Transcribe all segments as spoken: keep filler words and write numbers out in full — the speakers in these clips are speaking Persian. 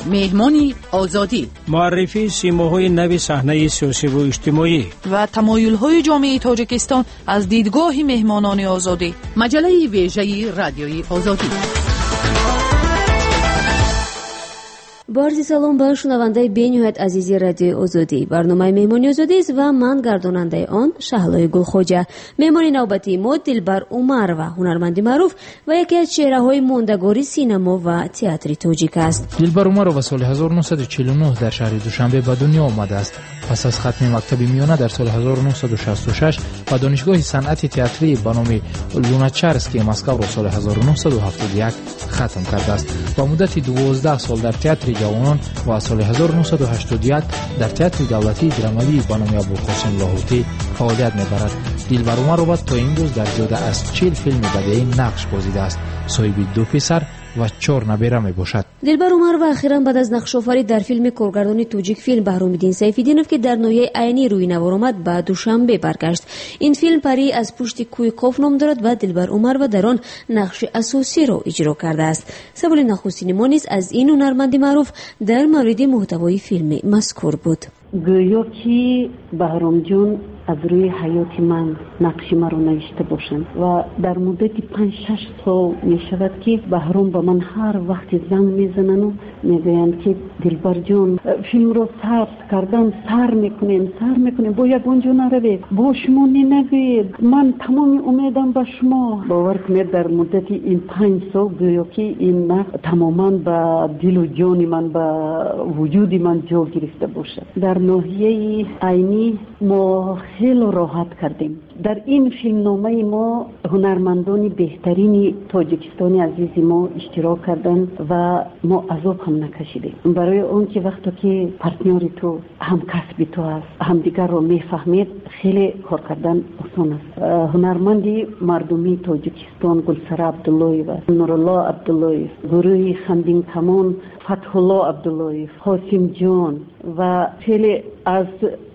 مهمانی آزادی، معرفی سیماهای نو صحنه سیاسی و اجتماعی و تمایل‌های جامعه تاجیکستان از دیدگاه مهمانان آزادی. مجله ویژه رادیوی آزادی. барзи салом ба шунавандаи бениҳоят азизи радиои озодӣ. барномаи меҳмони озодист ва ман гардонандаи он шаҳлои гулхоҷа. меҳмони навбатии мо дилбар умарова, ҳунарманди маъруф ва яке аз чеҳраҳои мондагори синемо ва театри тоҷик аст. дилбар умарова соли ҳазору нуҳсаду чилу нӯҳ дар шаҳри душанбе ба дунё омадааст. пас аз хатми мактаби миёна дар соли ҳазору нуҳсаду шасту шаш ба донишгоҳи санъати театрӣ ба номи луначарскии Москавро соли ҳазору нуҳсаду ҳафтоду як хатм кардааст. ба муддати дувоздаҳ сол дар театри ҷавонон ва соли ҳазору нуҳсаду ҳаштоду як дар театри давлатии драмавии ба номи Абулқосим Лоҳутӣ фаъолият мебарад. дилбар умарова то имрӯз дар зиёда аз чил филми бадеӣ нақш бозидааст. соҳиби ду писар ва чор набера мебошад. дилбар умарова ахиран баъд аз нақшофарӣ дар филми коргардони тоҷик филм Баҳромиддин Сайфиддинов ки дар ноҳияи айнӣ рӯи навор омад ба Душанбе баргашт. ин филм Парии аз пушти кӯҳи Қоф ном дорад ва дилбар умарова дар он нақши асосиро иҷро кардааст. саволи нахустини мо низ аз ин ҳунарманди маъруф дар мавриди муҳтавои филми мазкур буд. гӯё ки баҳромҷон аз рӯи ҳаёти ман нақши маро навишта бошанд ва дар муддати панҷ шаш сол мешавад ки баҳром ба ман ҳар вақти занг мезанану мегӯянд ки дилбарҷон, филмро сабз кардам, сар мекунем сар мекунем, бо ягонҷо наравед, бо шумо ненавед, ман тамоми умедам ба шумо. бовар кунед дар муддати ин панҷ сол гӯё ки ин нақш тамоман ба дилу ҷони ман, ба вуҷуди ман ҷо гирифта бошад. дар ноҳияи айнӣ мо хело роҳат кардем. дар ин филмномаи мо ҳунармандони беҳтарини тоҷикистони азизи мо иштирок карданд ва мо азоб ҳам накашидем. барои он ки вақто ки партнёри ту ҳамкасби ту аст, ҳамдигарро мефаҳмед, хеле кор кардан осон аст. ҳунарманди мардумии тоҷикистон Гулсара Абдуллоева, Нурулло Абдуллоев, гурӯҳи Хандинкамон Фатҳулло Абдуллоев, Ҳосимҷон ва хеле аз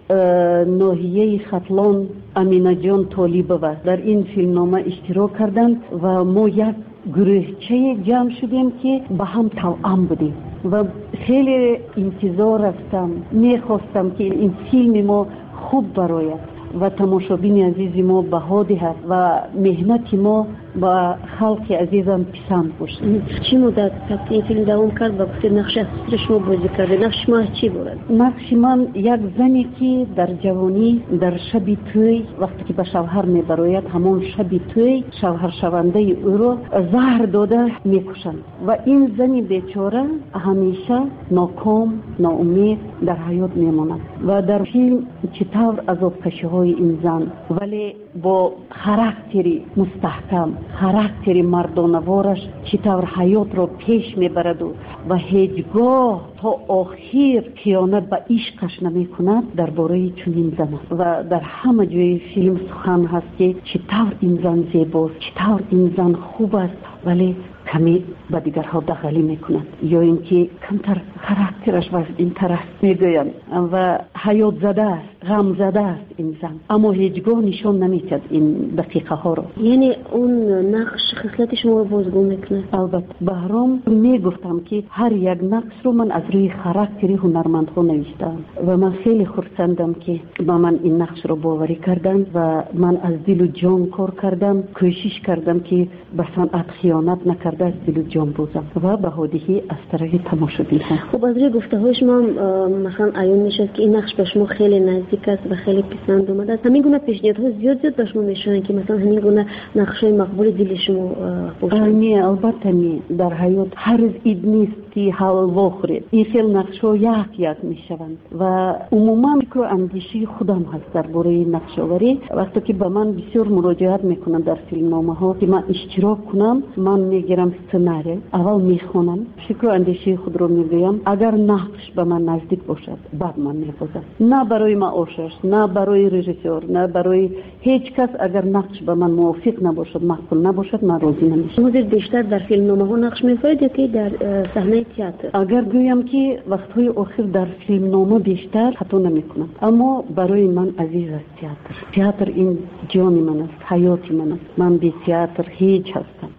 ноҳияи Хатлон Аминаҷон Толибова дар ин филмнома иштирок карданд ва мо як гурӯҳчае ҷамъ шудем ки ба ҳам тавъам будем ва хеле интизор ҳастам, мехостам ки ин филми мо хуб барояд ва тамошобини азизи мо баҳо диҳад ва меҳнати мо ба халқи азизам писанд бошад. чӣ муддат ин филм давом кард ва гуфтед нақши асосиро шумо бозӣ кардед? нақши шумо аз чӣ борад? нақши ман як зане ки дар ҷавонӣ дар шаби тӯй, вақте ки ба шавҳар мебарояд, ҳамон шаби тӯй шавҳаршавандаи ӯро заҳр дода мекушанд ва ин зани бечора ҳамеша ноком, ноумед дар ҳаёт мемонад ва дар филм чӣ тавр азобкашиҳои ин зан вале бо характери мустаҳкам, характери мардонавораш чӣ тавр ҳаётро пеш мебараду ва ҳеҷ гоҳ то охир хиёнат ба ишқаш намекунад, дар бораи чунин зан аст ва дар ҳама ҷои филм сухан ҳаст ки чӣ тавр ин зан зебост, чӣ тавр ин зан хуб аст, вале каме ба дигарҳо дағалӣ мекунад ё ин ки камтар характераш вазъинтар аст мегӯянд ва ҳаётзада аст, ғамзада аст ин зан, аммо ҳеҷ гоҳ нишон намедиҳад ин дақиқаҳоро. яъне он нақш хислати шуморо бозгӯ мекунад? албатта. баҳром мегуфтам ки ҳар як нақшро ман аз рӯи характери ҳунармандҳо навиштаам ва ман хеле хурсандам ки ба ман ин нақшро боварӣ карданд ва ман аз дилу ҷон кор кардам, кӯшиш кардам ки ба санъат хиёнат накардам, аз дилу ҷон бузам ва баҳодиҳӣ аз тарафи тамошобинҳо. хуб, аз рӯи гуфтаҳои шумо масалан аён мешавад ки ин нақш ба шумо хеле наздик аст ва хеле писанд омадааст. ҳамин гуна пешниҳодҳо зиёд зиёд ба шумо мешаванд ки масалан ҳамин гуна нақшҳои мақбули дили шумо бошанд? не, албатта не. дар ҳаёт ҳарз ид нест ки ҳалво хӯред. ин хел нақшҳо як як мешаванд ва умуман фикру андешии худам ҳаст дар бораи нақшоварӣ. вақте ки ба ман бисёр муроҷиат мекунанд дар филмномаҳо ки ман иштирок кунам, ман мегирам сценарий, аввал мехонам, фикру андешии худро мегӯям. агар нақш ба ман наздик бошад, баъд ман мебозам. на барои маошаш, на барои режиссёр, на барои ҳеҷ кас. агар нақш ба ман мувофиқ набошад, мақбул набошад, ман розӣ намешавам. шумо бештар дар филмномаҳо нақш мефаҳмед ё ки дар саҳнаи театр? агар гӯям ки вақтҳои охир дар филмнома бештар хато намекунам, аммо барои ман азиз аст театр. театр ин ҷони ман аст, ҳаёти ман аст. ман бе театр ҳеҷ ҳастам.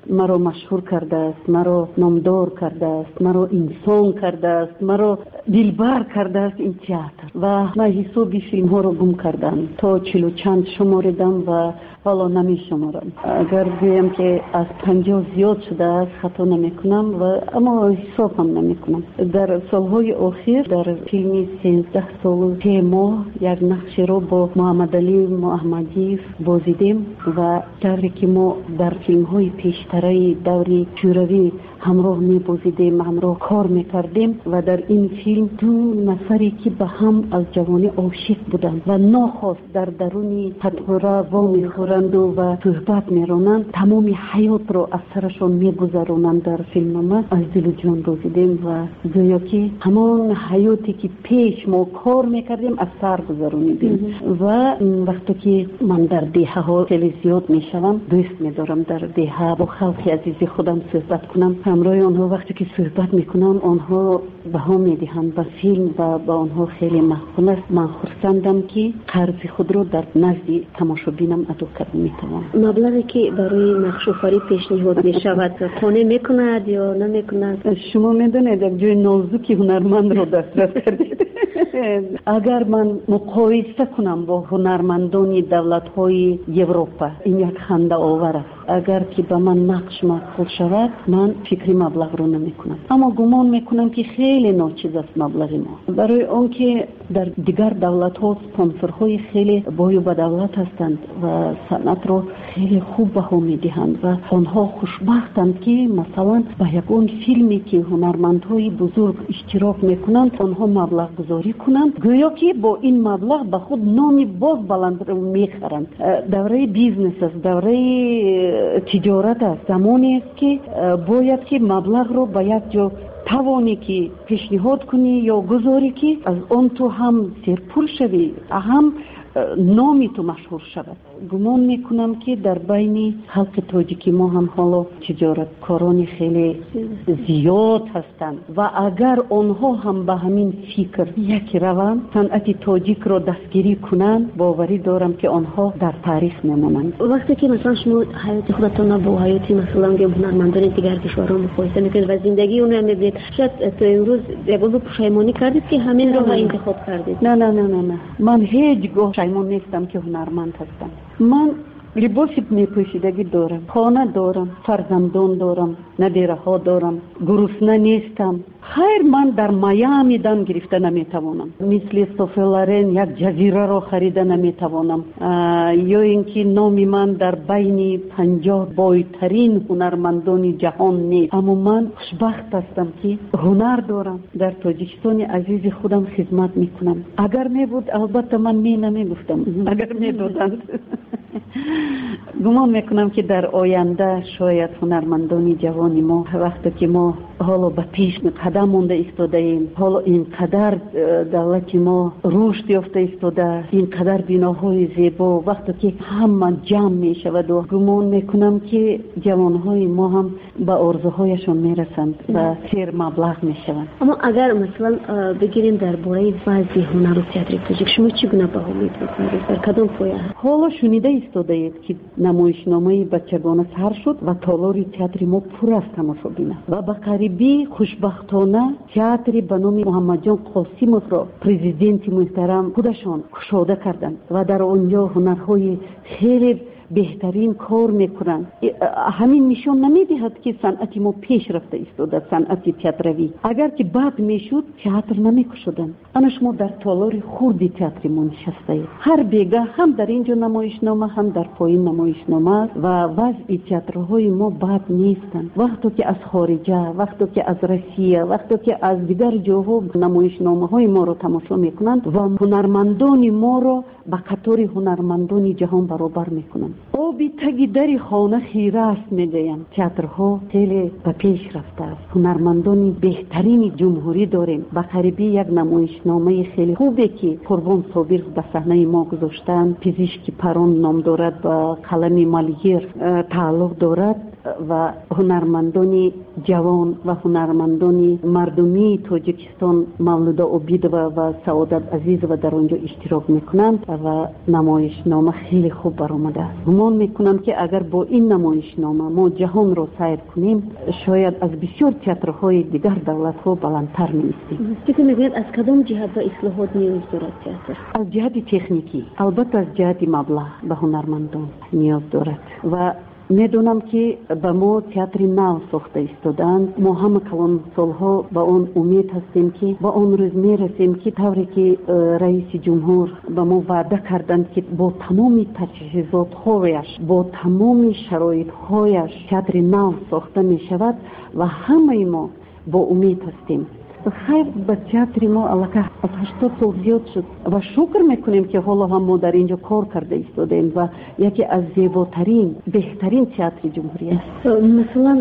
مرا مشهور کرده است، مرا نامدار کرده است، مرا انسان کرده است، مرا دلبر کرده است این تئاتر. و من حساب فیلم ها رو گم کردم تا چلو چند شماردم و حالا نمی شمارم. اگر بگویم که از پنجاه زیاد شده است خطا نمی کنم، و اما حساب هم نمی کنم. در سالهای اخیر در فیلم سیزده سال سه ماه یک نقش رو با محمد علی محمدی بازیدیم و طوری که ما در فیلم های پیشتری دوری شوروی همراه می بازیدیم، همراه کار می کردیم و در این فیلم دو نفری که به هم از جوانی عاشق بودند و ناخواست در درونی پتوره وا می خورند و صحبت می رانند، تمام حیات رو از سرشون می گذرانند. در فیلم ما از دل و جان بازیدیم و گویا که همان حیاتی که پیش ما کار می کردیم از سر گذرانیدیم. و وقتی که من در دهه ها خیلی زیاد می شوم، دوست می دارم در دهه با خلق عزیز خودم صحبت کنم. همراه آنها وقتی که صحبت می کنم آنها بها می دهند به فیلم و با آنها خیلی محبوب است. من خرسندم که قرض خود رو در نزد تماشابینم ادا کرده می توانم. مبلغی که برای نقش‌آفرینی پیشنهاد می شود خانه می کند یا نمی کند؟ شما می دانید یک جای نازکی هنرمند رو دسترس کردید. اگر من مقایسه کنم با هنرمندان دولت‌های اروپا، این یک خنده آور است. اگر که به من نقش مقبول شود من فکری مبلغ رو نمی کنم، اما گمان می کنم که خیلی ناچیز است مبلغ ما. برای آن که در دیگر دولت ها سپانسرهای خیلی بای و به دولت هستند و صنعت رو خیلی خوب بها می دهند و آنها خوشبختند که مثلا به یکون فیلمی که هنرمندهای بزرگ اشتراک می کنند آنها مبلغ گذاری کنند، گویا که با این مبلغ به خود نامی باز بلند رو می خرند. دوره بیزنس است، دوره تجارت است. زمانی است که باید که مبلغ رو به یک جا توانی که پیشنهاد کنی یا گذاری که از اون تو هم سرپول شوی، هم نامی تو مشهور شود. گمان میکنم که در بین خلق تاجیکی ما هم حالا تجارتکاران خیلی زیاد هستند و اگر آنها هم به همین فکر یک روند صنعت تاجیک را دستگیری کنند، باوری دارم که آنها در تاریخ میمانند. وقتی که مثلا شما حیات خودتان با حیات مثلا هنرمندان دیگر کشورها مقایسه میکنید و زندگی اون رو میبینید، شاید تا امروز یگانه پشیمانی کردید که همین راه انتخاب کردید؟ نه نه نه نه نه من هیچگاه پشیمان نیستم که هنرمند هستم. من لباس میپوشیدگی دارم، خانه دارم، فرزندان دارم، ندیره ها دارم، گرسنه نیستم. خیر من در میامی دم گرفته نمیتوانم، مثل سوفلارن یک جزیره را خریده نمیتوانم، یا اینکه نامی من در بین پنجاه بایترین هنرمندان جهان نیست. اما من خوشبخت هستم که هنر دارم، در تاجیکستان عزیز خودم خدمت میکنم. اگر میبود البته من می نمیگفتم، اگر میدادند. گمان میکنم که در آینده شاید هنرمندان جوانی ما وقتی که ما حالا به پیش قدم مونده ایستاده ایم، حالا اینقدر دولت ما رشد یافته ایستاده، اینقدر بناهای زیبا، وقتی که همه جمع می شود و گمان میکنم که جوانهای ما هم به آرزوهایشون میرسند و سیر مبلغ میشوند. اما اگر مثلا بگیریم درباره وضع هنر و تئاتر تاجیک، شما چگونه بها می‌کنید؟ در کدام پایه؟ حالا شنیده ایستاده اید که نمایشنامه بچگانه سر شد و تالار تئاتر ما پر است تماشابین و به قریبی خوشبختانه تئاتر به نام محمد جان قاسموف را پرزیدنت محترم خودشان گشاده کردند و در آنجا هنرهای خیلی بهترین کار میکنند. همین نشان نمیدهد که صنعت ما پیش رفته ایستاده، صنعت تئاتروی. اگر که بد میشد تئاتر نمیکشودند. انا شما در تالار خرد تئاتر ما نشسته اید، هر بیگه هم در اینجا نمایشنامه هم در پایین نمایشنامه و وضع تئاترهای ما بد نیستند. وقتی که از خارجه، وقتی که از روسیه، وقتی که از دیگر جاها نمایشنامه های ما رو تماشا میکنند و هنرمندان ما رو به قطار هنرمندان جهان برابر میکنند. آبی تگی در خانه خیره است میگویم. تئاترها خیلی به پیش رفته است. هنرمندان بهترین جمهوری داریم. به قریبی یک نمایشنامه خیلی خوبه که قربان صابر به صحنه ما گذاشتن، پزشکی پران نام دارد، با قلم مالیر تعلق دارد. و هنرمندان جوان و هنرمندان مردمی تاجیکستان مولودا عبیدова و سعادت عزیزова در آنجا اشتراک میکنند و نمایشنامه خیلی خوب برآمده است. گمان میکنم که اگر با این نمایشنامه ما جهان را سیر کنیم شاید از بسیار تئاترهای دیگر دولت ها بلندتر می‌ایستیم. فکر می‌کنید از کدام جهت به اصلاحات نیاز دارد تئاتر؟ از جهت تکنیکی، البته از جهت مبلغ به هنرمندان نیاز دارد و میدونم که به ما تئاتر نو ساخته ایستادند. ما همه کلان سالها به آن امید هستیم که به آن روز میرسیم که طوری که رئیس جمهور به ما وعده کردند که با تمام تجهیزات هایش با تمام شرایط هایش تئاتر نو ساخته می شود و همه ما با امید هستیم. خیر به تئاتر ما علاقه از هشتاد سال زیاد شد و شکر میکنیم که حالا هم ما در اینجا کار کرده ایستادیم و یکی از زیباترین بهترین تئاتر جمهوری است. مثلا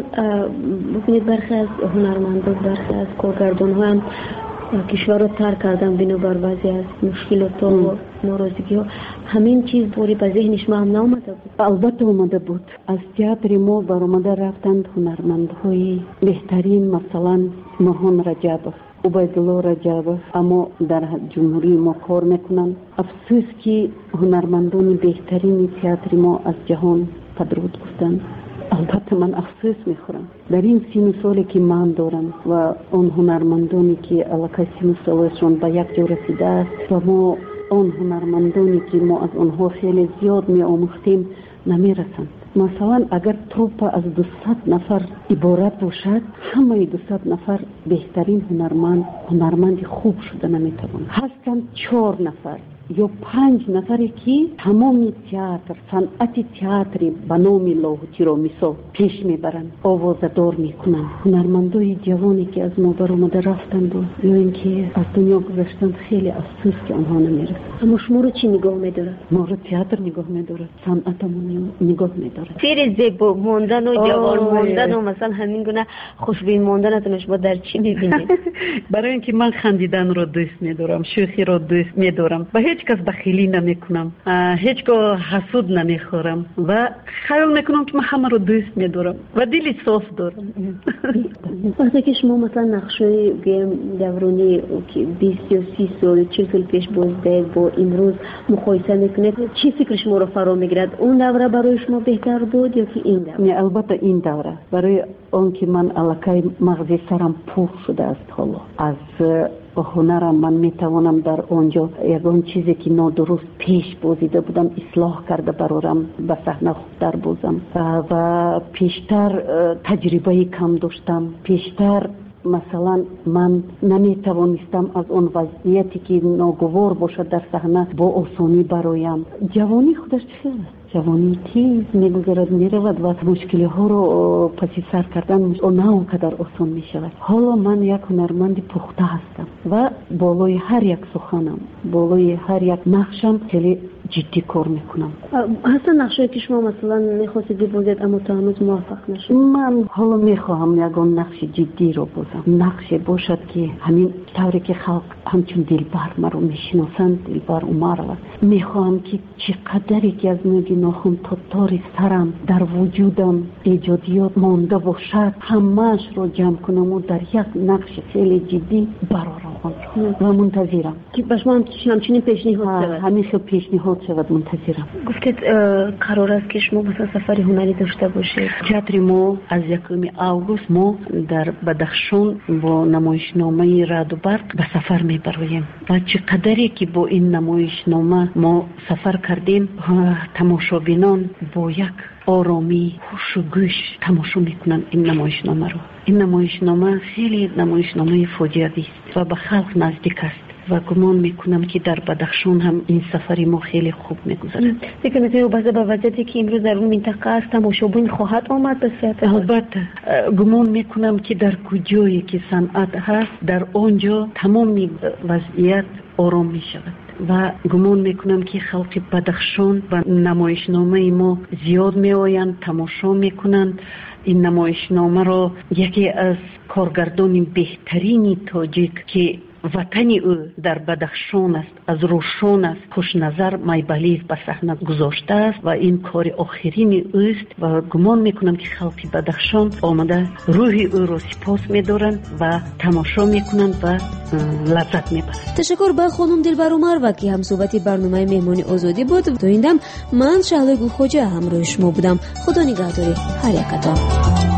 ببینید برخی از هنرمندان برخی از کارگردان ها هم کشور رو ترک کردن بنابر بعضی از مشکلات و ناراضگی ها. همین چیز دوری به ذهنش ما هم نامده بود؟ البته اومده بود. از تئاتر ما برآمده رفتند هنرمندهای بهترین، مثلا ماهان رجبов، عبیدالله رجبов، اما در جمهوری ما کار میکنند. افسوس که هنرمندان بهترین تئاتر ما از جهان پدرود گفتند. البته من افسوس میخورم در این سین سالی که من دارم و اون هنرمندانی که علاقه سین سالشون به یک جا رسیده است و ما اون هنرمندانی که ما از اونها خیلی زیاد می آموختیم نمیرسند. مثلا اگر تروپ از دویست نفر عبارت باشد، همه دویست نفر بهترین هنرمند هنرمند خوب شده نمیتوانند. هستند چهار نفر یا پنج نفری که تمام تئاتر، صنعت تئاتر به نام لاهوتی را مثال پیش میبرند، آوازدار میکنند. هنرمندای جوانی که از ما برآمده رفتند و یا اینکه از دنیا گذشتند، خیلی افسوس که آنها نمیرسند. اما شما رو چی نگاه میدارد؟ ما رو تئاتر نگاه میدارد، صنعتمون نگاه میدارد. فیر زیبا ماندن و جوان ماندن و مثلا همین گونه خوشبین ماندن شما در چی میبینید؟ برای اینکه من خندیدن رو دوست میدارم، شوخی رو دوست میدارم، به هیچ کس بخیلی نمیکنم، هیچگاه حسود نمیخورم و خیال میکنم که من همه رو دوست میدارم و دلی صاف دارم. وقتی که شما مثلا نقشه دورانی که بیست یا سی سال چهل سال پیش بازدید با امروز مقایسه میکنید، چی فکر شما رو فرا میگیرد؟ اون دوره برای شما بهتر بود یا که این دوره؟ البته این دوره، برای اون که من علاقه مغزی سرم پر شده است. حالا از هنرم من میتوانم در آنجا یگان چیزی که نادرست پیش بازیده بودم اصلاح کرده برارم به صحنه خوبتر بازم و پیشتر تجربه کم داشتم. پیشتر مثلا من نمیتوانستم از اون وضعیتی که ناگوار باشد در صحنه با آسانی برایم. جوانی خودش چیه؟ جوانی تیز میگذرد میرود و مشکلی ها رو پسی سر کردن نه اونقدر آسان میشود. حالا من یک هنرمند پخته هستم و بالای هر یک سخنم، بالای هر یک نقشم خیلی جدی کار میکنم. اصلا نقشه که شما مثلا میخواستید بازید اما تا هنوز موفق نشد؟ من حالا میخواهم یکان نقش جدی رو بازم، نقش باشد که همین طوری که خلق همچون دلبر مرا میشناسند، دلبر عمر، میخواهم که چقدری که از نوگی ناخون تا تار سرم در وجودم ایجادیات مانده باشد همهش رو جمع کنم و در یک نقش خیلی جدی برارم و منتظرم که به شما همچنین پیشنهاد شود. همیشه پیشنهاد شود، منتظرم. گفتید قرار است که شما مثلا سفر هنری داشته باشید. تئاتر ما از یکم آگوست ما در بدخشان با نمایشنامه رعد و برق به سفر میبریم و چقدری که با این نمایشنامه ما سفر کردیم، تماشابینان با یک آرامی خوش و گوش تماشا میکنن این نمایشنامه رو. این نمایشنامه خیلی نمایشنامه فوجیعی است و به خلق نزدیک است و گمان میکنم که در بدخشان هم این سفری ما خیلی خوب میگذرد. فکر میکنید بعضی با وضعیتی که امروز در اون منطقه است تماشابین خواهد آمد به صحت؟ البته گمان میکنم که در کجایی که صنعت هست در آنجا تمام وضعیت آرام میشود و گمان میکنم که خلق بدخشان و نمایشنامه ما زیاد میآیند، تماشا میکنند. این نمایشنامه را یکی از کارگردان بهترین تاجیک که ватани ӯ дар Бадахшон аст, аз рӯшон аст. Хушназар Майбалиев ба саҳна гузоштааст ва ин кори охирини ӯст ва гумон мекунам ки халқи Бадахшон омада рӯҳи ӯро сипос медоранд ва тамошо мекунанд ва лаззат мебаранд. ташаккур ба хонум Дилбар Умарова ки ҳамсӯҳбати барномаи меҳмони озодӣ буд. То ин дам ман Шаҳлои Гулхоҷа ҳамроҳи шумо будам. худо нигаҳдори ҳар якатон.